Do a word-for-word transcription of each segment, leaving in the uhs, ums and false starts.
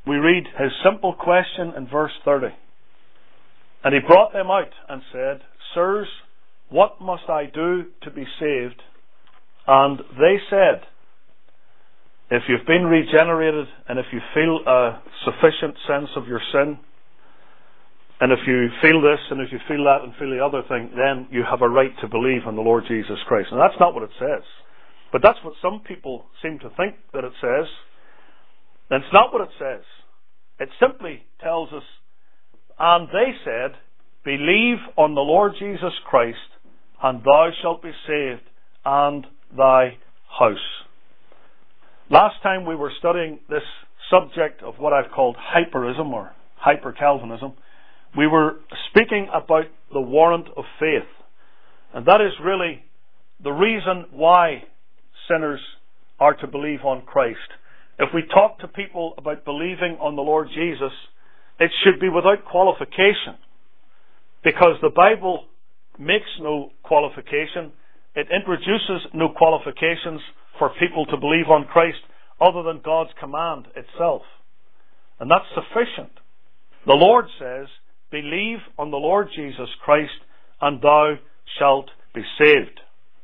we read his simple question in verse thirty. And he brought them out and said, Sirs, what must I do to be saved? And they said, if you've been regenerated and if you feel a sufficient sense of your sin, and if you feel this and if you feel that and feel the other thing, then you have a right to believe in the Lord Jesus Christ. And that's not what it says. But that's what some people seem to think that it says. And it's not what it says. It simply tells us, and they said, believe on the Lord Jesus Christ, and thou shalt be saved, and thy house. Last time we were studying this subject of what I've called hyperism or hyper-Calvinism. We were speaking about the warrant of faith. And that is really the reason why sinners are to believe on Christ. If we talk to people about believing on the Lord Jesus, it should be without qualification. Because the Bible makes no qualification. It introduces no qualifications for people to believe on Christ other than God's command itself. And that's sufficient. The Lord says, believe on the Lord Jesus Christ, and thou shalt be saved.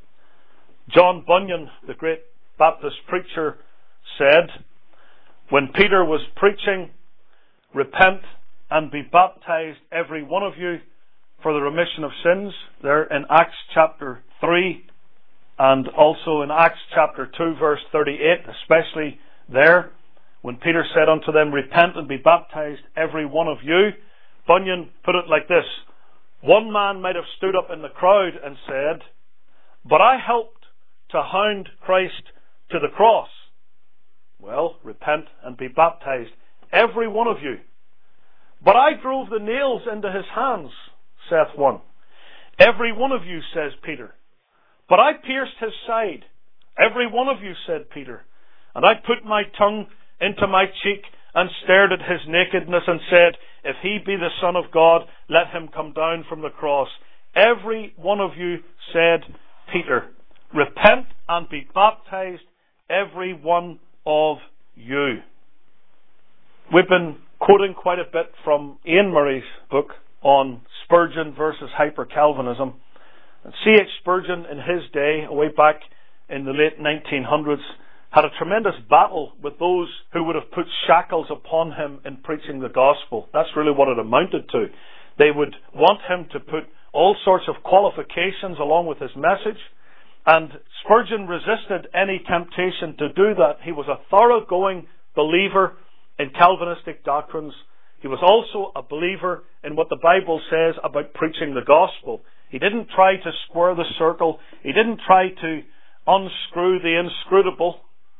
John Bunyan, the great Baptist preacher, said, when Peter was preaching, repent and be baptized, every one of you, for the remission of sins, there in Acts chapter three, and also in Acts chapter two, verse thirty-eight, especially there, when Peter said unto them, repent and be baptized, every one of you. Bunyan put it like this: one man might have stood up in the crowd and said, but I helped to hound Christ to the cross. Well, repent and be baptized, every one of you. But I drove the nails into his hands, saith one. Every one of you, says Peter. But I pierced his side, every one of you, said Peter. And I put my tongue into my cheek and stared at his nakedness and said, if he be the Son of God, let him come down from the cross. Every one of you, said Peter. Repent and be baptized, every one of you. We've been quoting quite a bit from Ian Murray's book on Spurgeon versus Hyper-Calvinism. And C H Spurgeon, in his day, way back in the late nineteen hundreds, had a tremendous battle with those who would have put shackles upon him in preaching the gospel. That's really what it amounted to. They would want him to put all sorts of qualifications along with his message. And Spurgeon resisted any temptation to do that. He was a thoroughgoing believer in Calvinistic doctrines. He was also a believer in what the Bible says about preaching the gospel. He didn't try to square the circle. He didn't try to unscrew the inscrutable.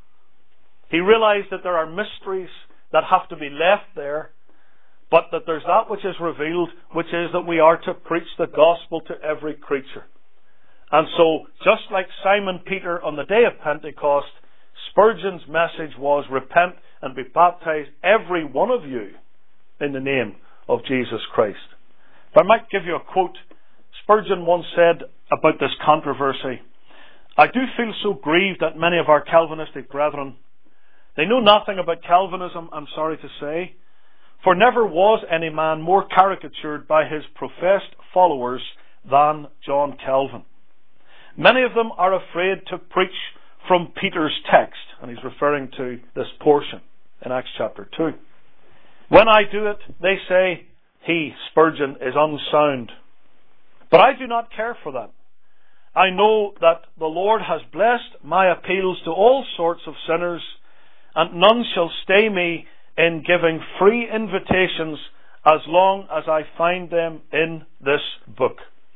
He realized that there are mysteries that have to be left there, but that there's that which is revealed, which is that we are to preach the gospel to every creature. And so, just like Simon Peter on the day of Pentecost, Spurgeon's message was, repent and be baptized, every one of you, in the name of Jesus Christ. If I might give you a quote, Spurgeon once said about this controversy, I do feel so grieved at many of our Calvinistic brethren. They know nothing about Calvinism, I'm sorry to say, for never was any man more caricatured by his professed followers than John Calvin. Many of them are afraid to preach from Peter's text, and he's referring to this portion in Acts chapter two. When I do it, they say, he, Spurgeon, is unsound. But I do not care for that. I know that the Lord has blessed my appeals to all sorts of sinners, and none shall stay me in giving free invitations as long as I find them in this book.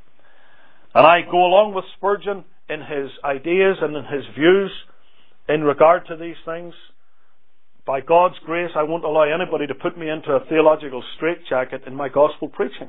And I go along with Spurgeon in his ideas and in his views in regard to these things. By God's grace, I won't allow anybody to put me into a theological straitjacket in my gospel preaching.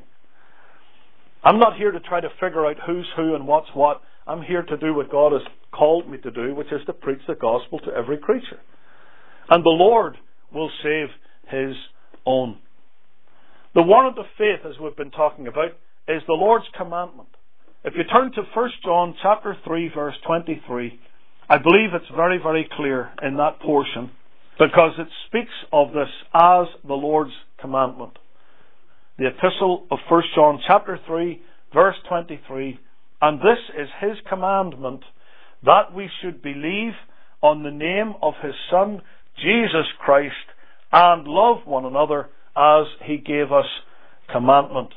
I'm not here to try to figure out who's who and what's what. I'm here to do what God has called me to do, which is to preach the gospel to every creature. And the Lord will save His own. The warrant of faith, as we've been talking about, is the Lord's commandment. If you turn to First John chapter three, verse twenty-three, I believe it's very, very clear in that portion. because it speaks of this as the Lord's commandment. The epistle of First John chapter three, verse twenty-three, and this is his commandment, that we should believe on the name of his Son, Jesus Christ, and love one another as he gave us commandment.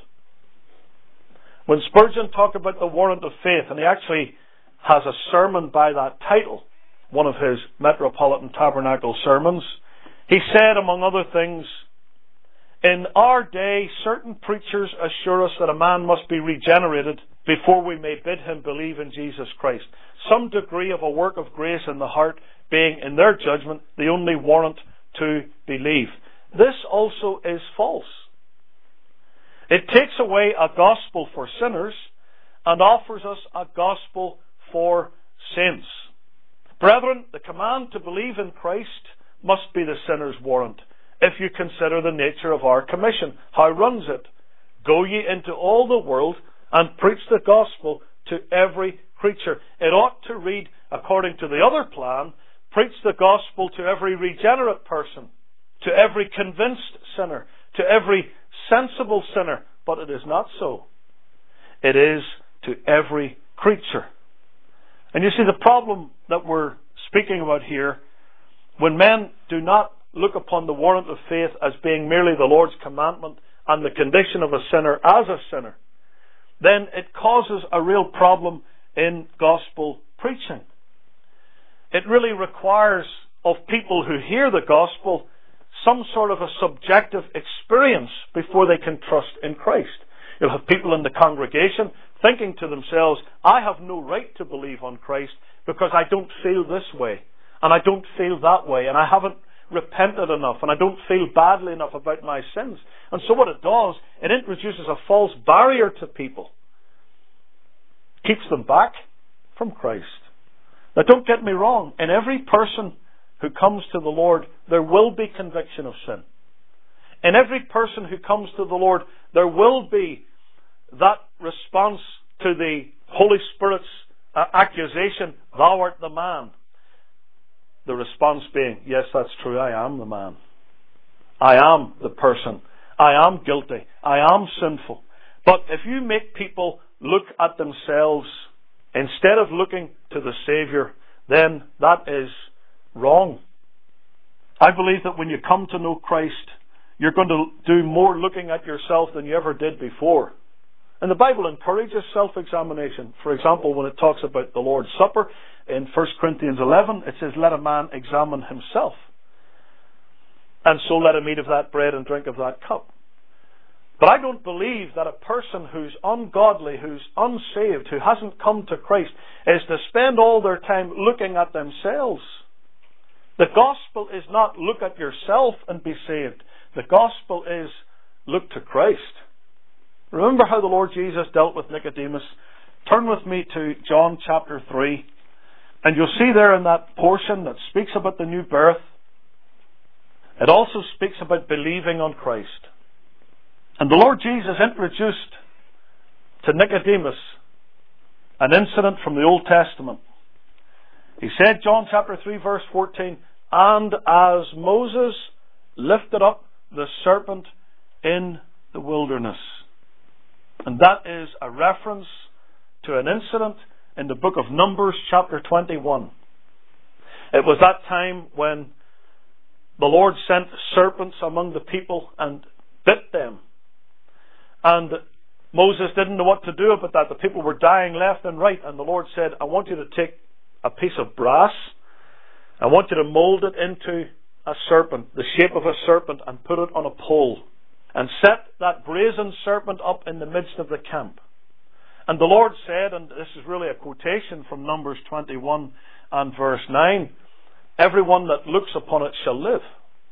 When Spurgeon talked about the warrant of faith, and he actually has a sermon by that title, one of his Metropolitan Tabernacle sermons, he said, among other things, in our day, certain preachers assure us that a man must be regenerated before we may bid him believe in Jesus Christ. Some degree of a work of grace in the heart being, in their judgment, the only warrant to believe. This also is false. It takes away a gospel for sinners and offers us a gospel for saints. Brethren, the command to believe in Christ must be the sinner's warrant, if you consider the nature of our commission. How runs it? Go ye into all the world and preach the gospel to every creature. It ought to read, according to the other plan, preach the gospel to every regenerate person, to every convinced sinner, to every sensible sinner. But it is not so. It is to every creature. And you see, the problem that we're speaking about here, when men do not look upon the warrant of faith as being merely the Lord's commandment and the condition of a sinner as a sinner, then it causes a real problem in gospel preaching. It really requires of people who hear the gospel some sort of a subjective experience before they can trust in Christ. You'll have people in the congregation thinking to themselves, I have no right to believe on Christ because I don't feel this way, and I don't feel that way, and I haven't repented enough, and I don't feel badly enough about my sins. And so what it does, it introduces a false barrier to people. Keeps them back from Christ. Now don't get me wrong, in every person who comes to the Lord, there will be conviction of sin. In every person who comes to the Lord, there will be that response to the Holy Spirit's uh, accusation, thou art the man. The response being, yes, that's true, I am the man. I am the person. I am guilty. I am sinful. But if you make people look at themselves instead of looking to the Saviour, then that is wrong. I believe that when you come to know Christ, you're going to do more looking at yourself than you ever did before. And the Bible encourages self-examination. For example, when it talks about the Lord's Supper in First Corinthians eleven, it says, let a man examine himself. And so let him eat of that bread and drink of that cup. But I don't believe that a person who's ungodly, who's unsaved, who hasn't come to Christ, is to spend all their time looking at themselves. The gospel is not look at yourself and be saved. The gospel is look to Christ. Remember how the Lord Jesus dealt with Nicodemus? Turn with me to John chapter three. And you'll see there in that portion that speaks about the new birth, it also speaks about believing on Christ. And the Lord Jesus introduced to Nicodemus an incident from the Old Testament. He said, John chapter three verse fourteen, and as Moses lifted up the serpent in the wilderness. And that is a reference to an incident in the book of Numbers chapter twenty-one. It was that time when the Lord sent serpents among the people and bit them. And Moses didn't know what to do about that. The people were dying left and right. And the Lord said, I want you to take a piece of brass. I want you to mold it into a serpent, the shape of a serpent, and put it on a pole. And set that brazen serpent up in the midst of the camp. And the Lord said, and this is really a quotation from Numbers twenty-one and verse nine, everyone that looks upon it shall live.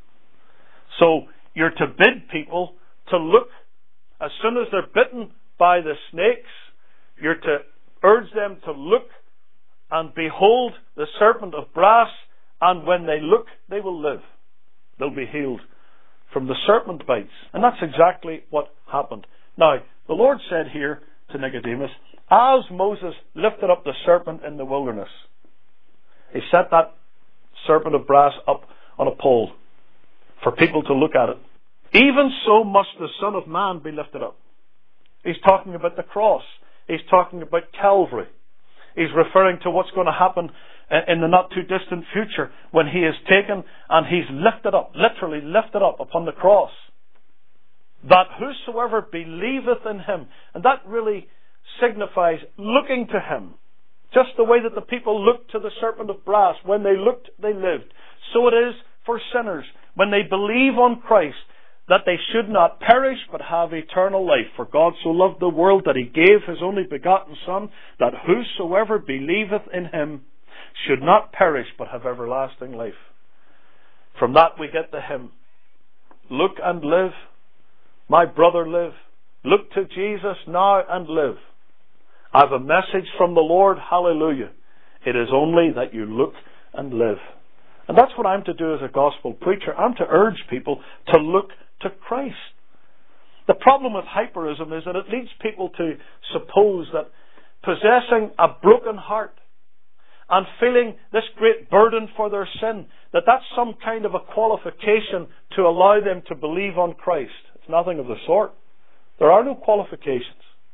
So you're to bid people to look. As soon as they're bitten by the snakes, you're to urge them to look and behold the serpent of brass, and when they look, they will live. They'll be healed from the serpent bites. And that's exactly what happened. Now, the Lord said here to Nicodemus, as Moses lifted up the serpent in the wilderness, he set that serpent of brass up on a pole for people to look at it. Even so must the Son of Man be lifted up. He's talking about the cross. He's talking about Calvary. He's referring to what's going to happen in the not too distant future when he is taken and he's lifted up, literally lifted up upon the cross. That whosoever believeth in him, and that really signifies looking to him. Just the way that the people looked to the serpent of brass. When they looked, they lived. So it is for sinners. When they believe on Christ, that they should not perish but have eternal life. For God so loved the world that he gave his only begotten Son, that whosoever believeth in him should not perish but have everlasting life. From that we get the hymn. Look and live, my brother live. Look to Jesus now and live. I have a message from the Lord, hallelujah. It is only that you look and live. And that's what I'm to do as a gospel preacher. I'm to urge people to look to Christ. The problem with hyperism is that it leads people to suppose that possessing a broken heart and feeling this great burden for their sin, that that's some kind of a qualification to allow them to believe on Christ. It's nothing of the sort. There are no qualifications.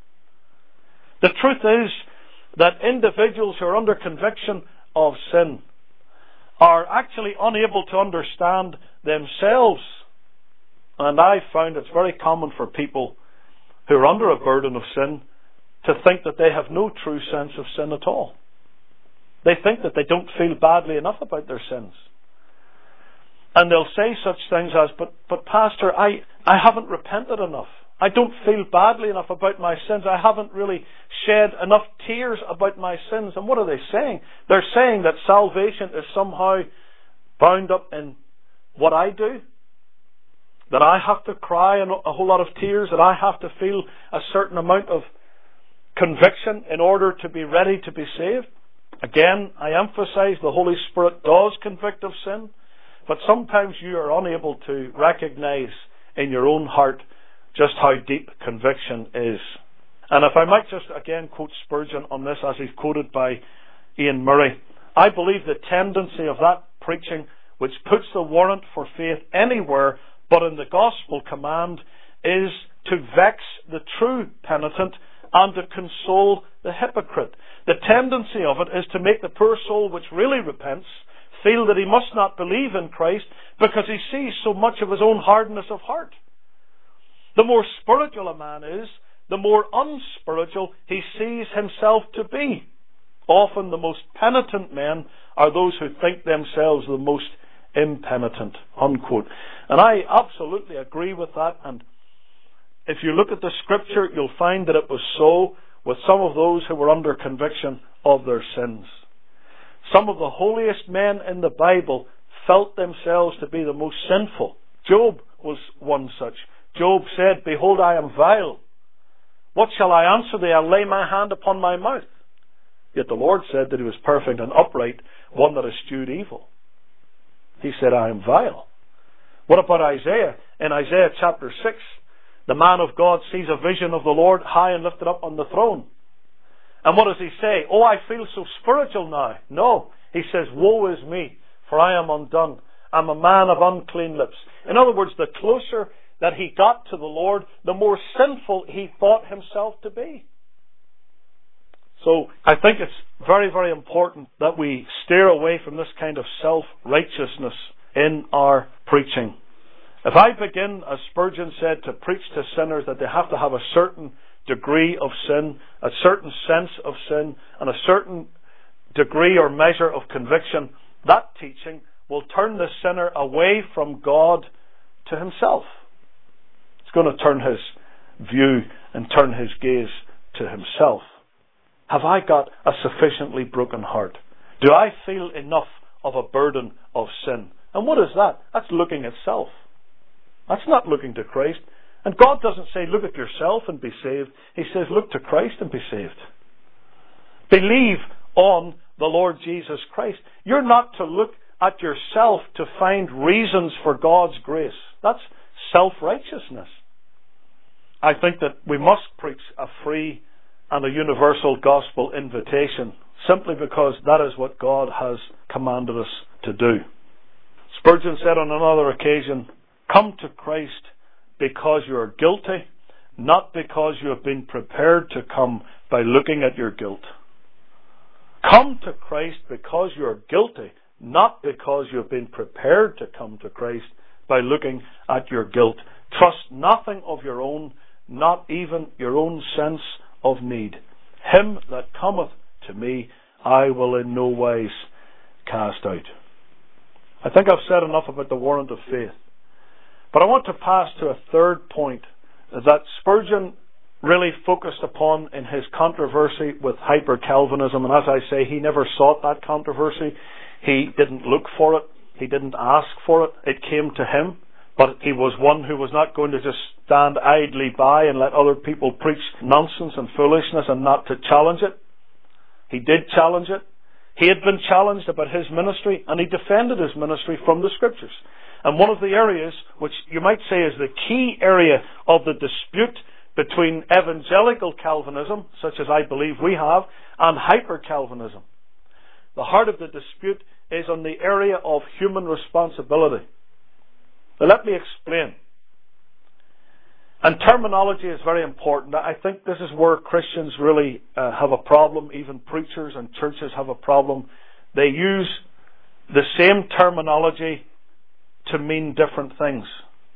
The truth is that individuals who are under conviction of sin are actually unable to understand themselves. And I found it's very common for people who are under a burden of sin to think that they have no true sense of sin at all. They think that they don't feel badly enough about their sins. And they'll say such things as, but, but Pastor, I, I haven't repented enough. I don't feel badly enough about my sins. I haven't really shed enough tears about my sins. And what are they saying? They're saying that salvation is somehow bound up in what I do. That I have to cry a whole lot of tears. That I have to feel a certain amount of conviction in order to be ready to be saved. Again, I emphasize the Holy Spirit does convict of sin. But sometimes you are unable to recognize in your own heart just how deep conviction is. And if I might just again quote Spurgeon on this as he's quoted by Ian Murray, I believe the tendency of that preaching which puts the warrant for faith anywhere but in the gospel command is to vex the true penitent and to console the hypocrite. The tendency of it is to make the poor soul which really repents feel that he must not believe in Christ because he sees so much of his own hardness of heart. The more spiritual a man is, the more unspiritual he sees himself to be. Often the most penitent men are those who think themselves the most impenitent, unquote. And I absolutely agree with that. And if you look at the scripture, you'll find that it was so with some of those who were under conviction of their sins. Some of the holiest men in the Bible felt themselves to be the most sinful. Job was one such. Job said, behold, I am vile. What shall I answer thee? I'll lay my hand upon my mouth. Yet the Lord said that he was perfect and upright, one that eschewed evil. He said, I am vile. What about Isaiah? In Isaiah chapter six, the man of God sees a vision of the Lord high and lifted up on the throne. And what does he say? Oh, I feel so spiritual now. No. He says, woe is me, for I am undone. I'm a man of unclean lips. In other words, the closer that he got to the Lord, the more sinful he thought himself to be. So I think it's very, very important that we steer away from this kind of self-righteousness in our preaching. If I begin, as Spurgeon said, to preach to sinners that they have to have a certain degree of sin, a certain sense of sin, and a certain degree or measure of conviction, that teaching will turn the sinner away from God to himself. It's going to turn his view and turn his gaze to himself. Have I got a sufficiently broken heart? Do I feel enough of a burden of sin? And what is that? That's looking at self. That's not looking to Christ. And God doesn't say, look at yourself and be saved. He says, look to Christ and be saved. Believe on the Lord Jesus Christ. You're not to look at yourself to find reasons for God's grace. That's self-righteousness. I think that we must preach a free and a universal gospel invitation simply because that is what God has commanded us to do. Spurgeon said on another occasion, "Come to Christ because you are guilty, not because you have been prepared to come by looking at your guilt." Come to Christ because you are guilty, not because you have been prepared to come to Christ by looking at your guilt. Trust nothing of your own, not even your own sense of need. Him that cometh to me, I will in no wise cast out. I think I've said enough about the warrant of faith. But I want to pass to a third point that Spurgeon really focused upon in his controversy with hyper-Calvinism. And as I say, he never sought that controversy. He didn't look for it. He didn't ask for it. It came to him. But he was one who was not going to just stand idly by and let other people preach nonsense and foolishness and not to challenge it. He did challenge it. He had been challenged about his ministry, and he defended his ministry from the Scriptures. And one of the areas, which you might say is the key area of the dispute between evangelical Calvinism, such as I believe we have, and hyper-Calvinism. The heart of the dispute is on the area of human responsibility. Now let me explain. And terminology is very important. I think this is where Christians really uh, have a problem. Even preachers and churches have a problem. They use the same terminology to mean different things.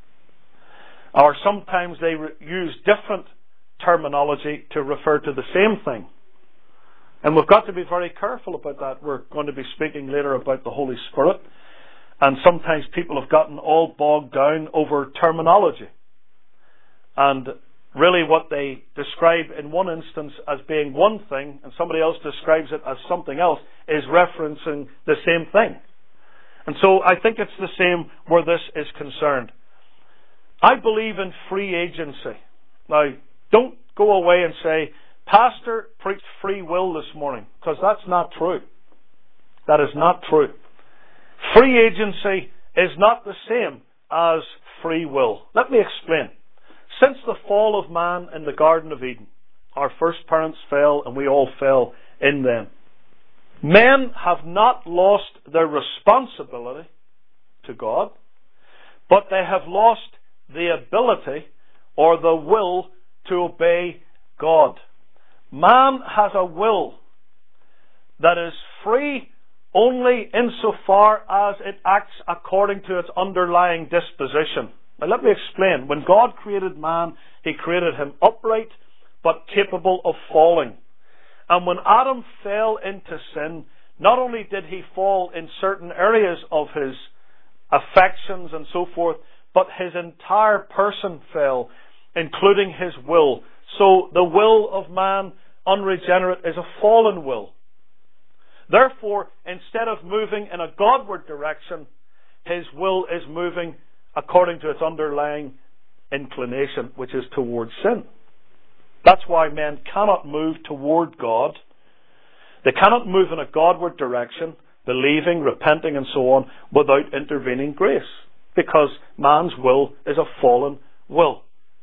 Or sometimes they re- use different terminology to refer to the same thing. And we've got to be very careful about that. We're going to be speaking later about the Holy Spirit. And sometimes people have gotten all bogged down over terminology. And really what they describe in one instance as being one thing, and somebody else describes it as something else, is referencing the same thing. And so I think it's the same where this is concerned. I believe in free agency. Now, don't go away and say, "Pastor preached free will this morning," because that's not true. That is not true. Free agency is not the same as free will. Let me explain. Since the fall of man in the Garden of Eden, our first parents fell and we all fell in them. Men have not lost their responsibility to God, but they have lost the ability or the will to obey God. Man has a will that is free only insofar as it acts according to its underlying disposition. Now let me explain. When God created man, He created him upright but capable of falling. And when Adam fell into sin, not only did he fall in certain areas of his affections and so forth, but his entire person fell, including his will. So the will of man, unregenerate, is a fallen will. Therefore, instead of moving in a Godward direction, his will is moving according to its underlying inclination, which is towards sin. That's why men cannot move toward God. They cannot move in a Godward direction, believing, repenting and so on, without intervening grace. Because man's will is a fallen will.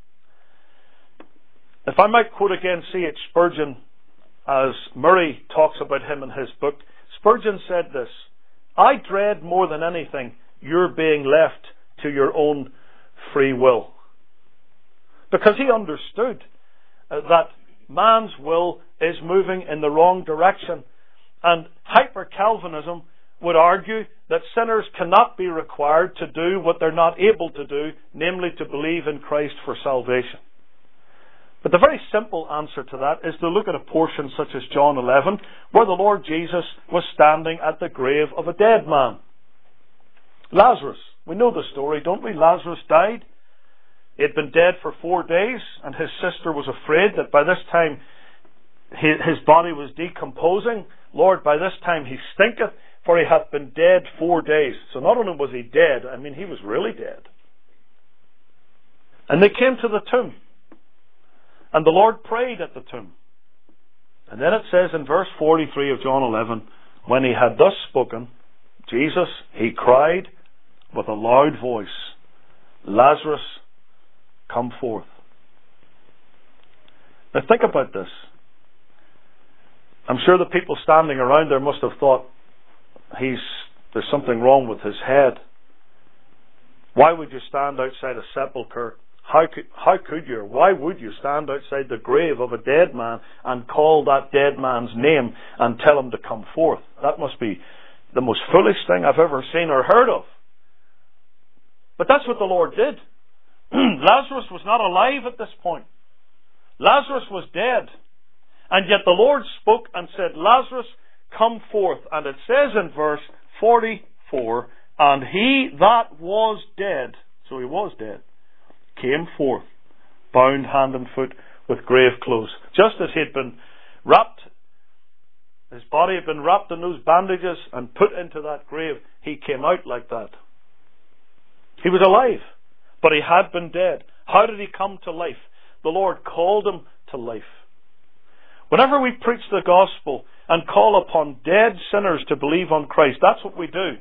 If I might quote again C H Spurgeon, as Murray talks about him in his book, Spurgeon said this: "I dread more than anything your being left to your own free will." Because he understood uh, that man's will is moving in the wrong direction. And hyper-Calvinism would argue that sinners cannot be required to do what they're not able to do, namely to believe in Christ for salvation. But the very simple answer to that is to look at a portion such as John eleven, where the Lord Jesus was standing at the grave of a dead man. Lazarus. We know the story, don't we? Lazarus died. He had been dead for four days, and his sister was afraid that by this time his body was decomposing. "Lord, by this time he stinketh, for he hath been dead four days." So not only was he dead, I mean, he was really dead. And they came to the tomb. And the Lord prayed at the tomb. And then it says in verse forty-three of John eleven, "When he had thus spoken, Jesus, he cried with a loud voice, Lazarus, come forth." Now think about this. I'm sure the people standing around there must have thought, he's there's something wrong with his head. Why would you stand outside a sepulchre? How could, how could you, or why would you stand outside the grave of a dead man and call that dead man's name and tell him to come forth? That must be the most foolish thing I've ever seen or heard of. But that's what the Lord did. Lazarus was not alive at this point. Lazarus was dead. And yet the Lord spoke and said, Lazarus, come forth. And it says in verse forty-four, and he that was dead, so he was dead, came forth, bound hand and foot with grave clothes. Just as he had been wrapped, his body had been wrapped in those bandages and put into that grave, he came out like that. He was alive, but he had been dead. How did he come to life? The Lord called him to life. Whenever we preach the gospel and call upon dead sinners to believe on Christ, that's what we do.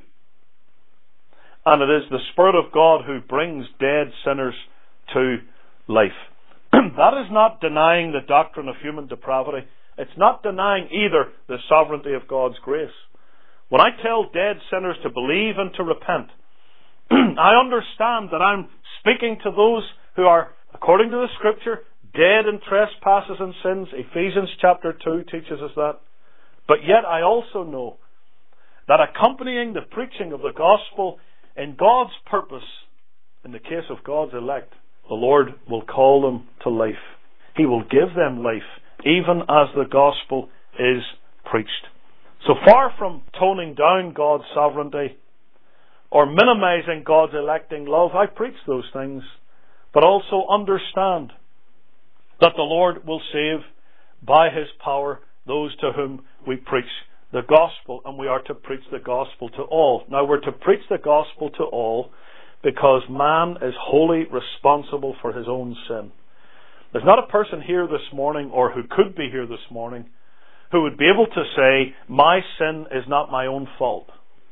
And it is the Spirit of God who brings dead sinners to life. That is not denying the doctrine of human depravity. It's not denying either the sovereignty of God's grace. When I tell dead sinners to believe and to repent, I understand that I'm speaking to those who are, according to the Scripture, dead in trespasses and sins. Ephesians chapter two teaches us that. But yet I also know that accompanying the preaching of the gospel in God's purpose, in the case of God's elect, the Lord will call them to life. He will give them life, even as the gospel is preached. So far from toning down God's sovereignty or minimizing God's electing love, I preach those things, but also understand that the Lord will save by His power those to whom we preach the gospel, and we are to preach the gospel to all. Now, we're to preach the gospel to all because man is wholly responsible for his own sin. There's not a person here this morning, or who could be here this morning, who would be able to say, my sin is not my own fault.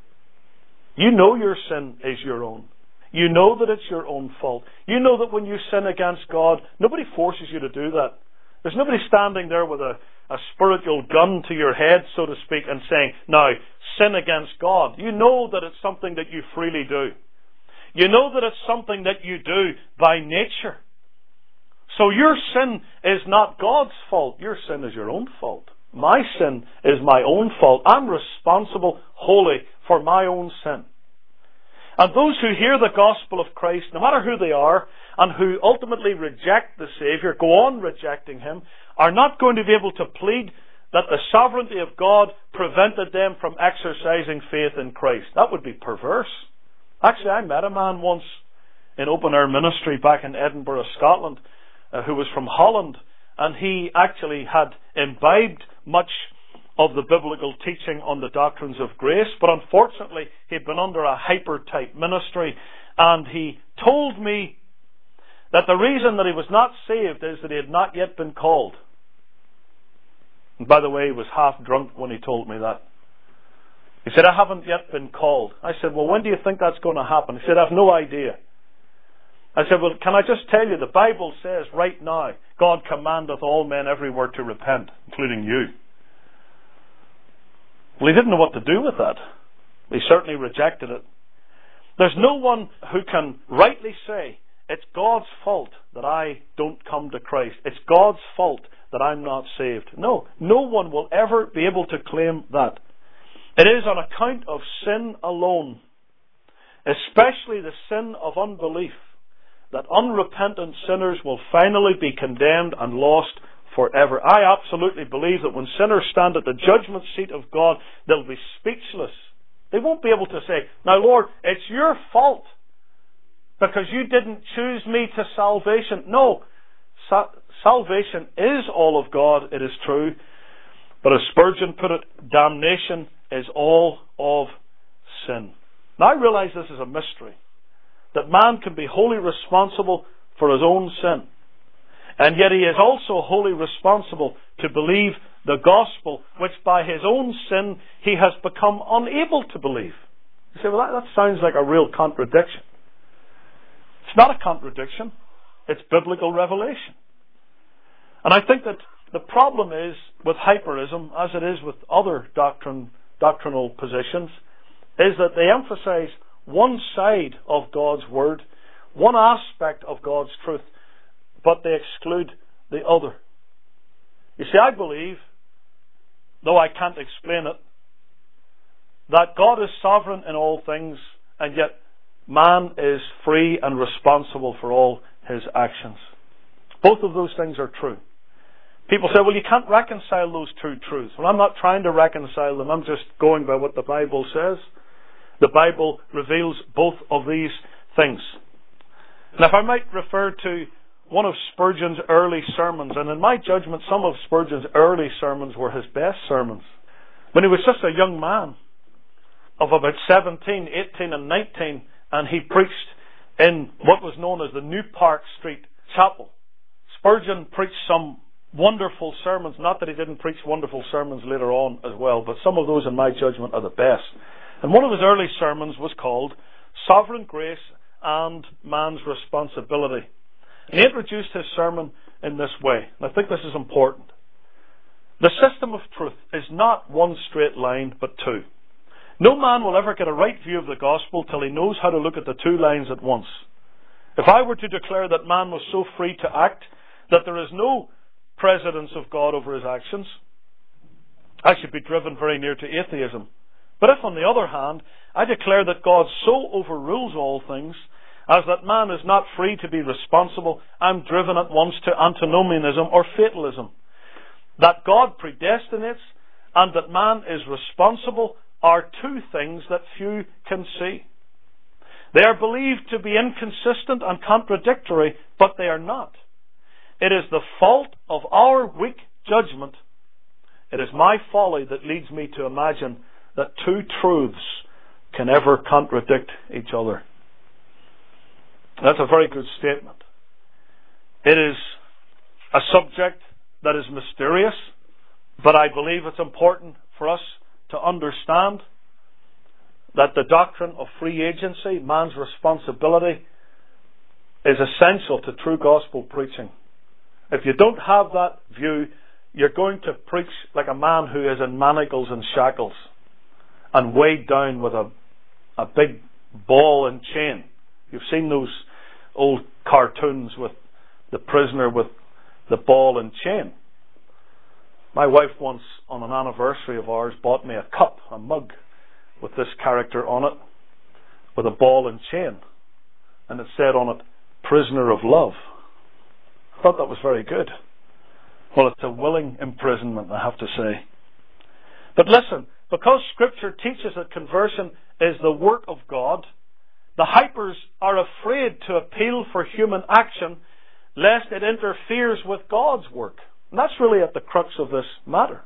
You know your sin is your own. You know that it's your own fault. You know that when you sin against God, nobody forces you to do that. There's nobody standing there with a, a spiritual gun to your head, so to speak, and saying, now, sin against God. You know that it's something that you freely do. You know that it's something that you do by nature. So your sin is not God's fault. Your sin is your own fault. My sin is my own fault. I'm responsible wholly for my own sin. And those who hear the gospel of Christ, no matter who they are, and who ultimately reject the Saviour, go on rejecting Him, are not going to be able to plead that the sovereignty of God prevented them from exercising faith in Christ. That would be perverse. Actually, I met a man once in open air ministry back in Edinburgh, Scotland, uh, who was from Holland, and he actually had imbibed much of the biblical teaching on the doctrines of grace, but unfortunately he'd been under a hyper-type ministry, and he told me that the reason that he was not saved is that he had not yet been called. And by the way, he was half drunk when he told me that. He said, I haven't yet been called. I said, well, when do you think that's going to happen? He said, I have no idea. I said, well, can I just tell you, the Bible says right now, God commandeth all men everywhere to repent, including you. Well, he didn't know what to do with that. He certainly rejected it. There's no one who can rightly say, it's God's fault that I don't come to Christ. It's God's fault that I'm not saved. No, no one will ever be able to claim that. It is on account of sin alone, especially the sin of unbelief, that unrepentant sinners will finally be condemned and lost forever. I absolutely believe that when sinners stand at the judgment seat of God, they'll be speechless. They won't be able to say, now Lord, it's your fault because you didn't choose me to salvation. No, sa- salvation is all of God, it is true. But as Spurgeon put it, damnation is all of sin. Now I realize this is a mystery, that man can be wholly responsible for his own sin. And yet he is also wholly responsible to believe the gospel, which by his own sin he has become unable to believe. You say, well, that, that sounds like a real contradiction. It's not a contradiction. It's biblical revelation. And I think that the problem is with hyperism, as it is with other doctrine, doctrinal positions, is that they emphasize one side of God's Word, one aspect of God's truth, but they exclude the other. You see, I believe, though I can't explain it, that God is sovereign in all things, and yet man is free and responsible for all his actions. Both of those things are true. People say, well, you can't reconcile those two truths. Well, I'm not trying to reconcile them. I'm just going by what the Bible says. The Bible reveals both of these things. Now, if I might refer to one of Spurgeon's early sermons, and in my judgment, some of Spurgeon's early sermons were his best sermons. When he was just a young man of about seventeen, eighteen and nineteen, and he preached in what was known as the New Park Street Chapel. Spurgeon preached some wonderful sermons. Not that he didn't preach wonderful sermons later on as well, but some of those in my judgment are the best. And one of his early sermons was called Sovereign Grace and Man's Responsibility. And he introduced his sermon in this way, and I think this is important. The system of truth is not one straight line, but two. No man will ever get a right view of the gospel till he knows how to look at the two lines at once. If I were to declare that man was so free to act that there is no precedence of God over his actions, I should be driven very near to atheism. But if, on the other hand, I declare that God so overrules all things as that man is not free to be responsible, I'm driven at once to antinomianism or fatalism. That God predestinates and that man is responsible are two things that few can see. They are believed to be inconsistent and contradictory, but they are not. It is the fault of our weak judgment. It is my folly that leads me to imagine that two truths can ever contradict each other. That's a very good statement. It is a subject that is mysterious, but I believe it's important for us to understand that the doctrine of free agency, man's responsibility, is essential to true gospel preaching. If you don't have that view, you're going to preach like a man who is in manacles and shackles and weighed down with a, a big ball and chain. You've seen those old cartoons with the prisoner with the ball and chain. My wife once, on an anniversary of ours, bought me a cup, a mug, with this character on it, with a ball and chain. And it said on it, Prisoner of Love. I thought that was very good. Well, it's a willing imprisonment, I have to say. But listen, because Scripture teaches that conversion is the work of God, the hypers are afraid to appeal for human action lest it interferes with God's work. And that's really at the crux of this matter.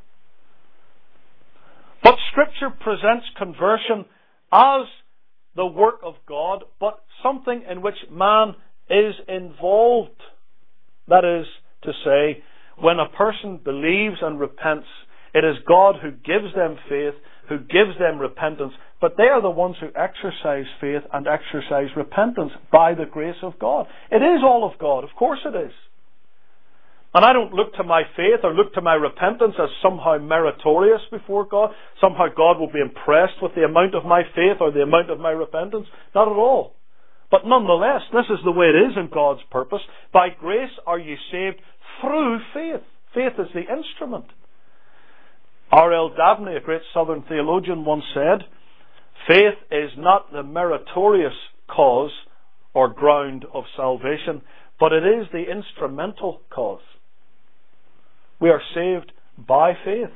But Scripture presents conversion as the work of God, but something in which man is involved. That is to say, when a person believes and repents, it is God who gives them faith, who gives them repentance, but they are the ones who exercise faith and exercise repentance by the grace of God. It is all of God, of course it is. And I don't look to my faith or look to my repentance as somehow meritorious before God. Somehow God will be impressed with the amount of my faith or the amount of my repentance. Not at all. But nonetheless, this is the way it is in God's purpose. By grace are ye saved through faith. Faith is the instrument. R L Dabney, a great Southern theologian, once said, faith is not the meritorious cause or ground of salvation, but it is the instrumental cause. We are saved by faith.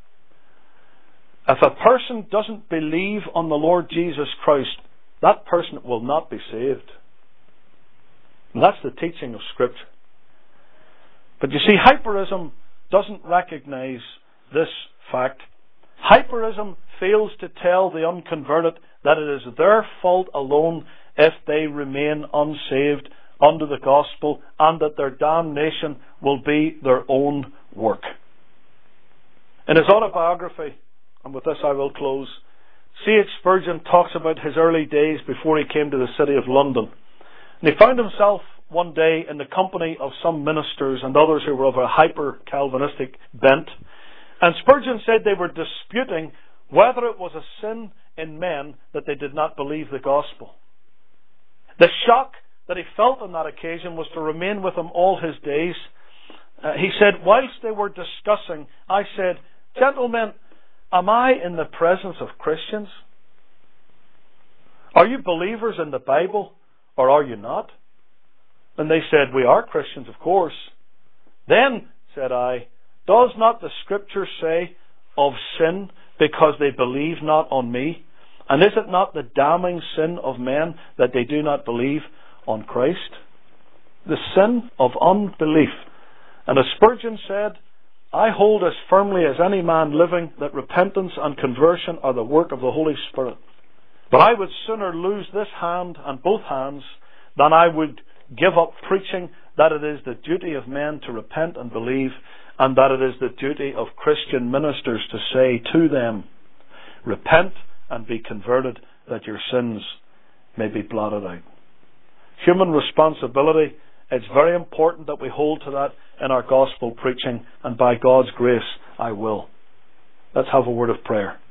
If a person doesn't believe on the Lord Jesus Christ, that person will not be saved. And that's the teaching of Scripture. But you see, hyperism doesn't recognize this fact. Hyperism fails to tell the unconverted that it is their fault alone if they remain unsaved under the gospel, and that their damnation will be their own work. In his autobiography, and with this I will close, C H Spurgeon talks about his early days before he came to the city of London. And he found himself one day in the company of some ministers and others who were of a hyper-Calvinistic bent. And Spurgeon said they were disputing whether it was a sin in men that they did not believe the gospel. The shock that he felt on that occasion was to remain with him all his days. Uh, he said, whilst they were discussing, I said, "Gentlemen, am I in the presence of Christians? Are you believers in the Bible, or are you not?" And they said, "We are Christians, of course." "Then," said I, "does not the Scripture say of sin because they believe not on me? And is it not the damning sin of men that they do not believe on Christ?" The sin of unbelief. And as Spurgeon said, "I hold as firmly as any man living that repentance and conversion are the work of the Holy Spirit. But I would sooner lose this hand and both hands than I would give up preaching that it is the duty of men to repent and believe, and that it is the duty of Christian ministers to say to them, 'Repent and be converted, that your sins may be blotted out.'" Human responsibility. It's very important that we hold to that in our gospel preaching, and by God's grace, I will. Let's have a word of prayer.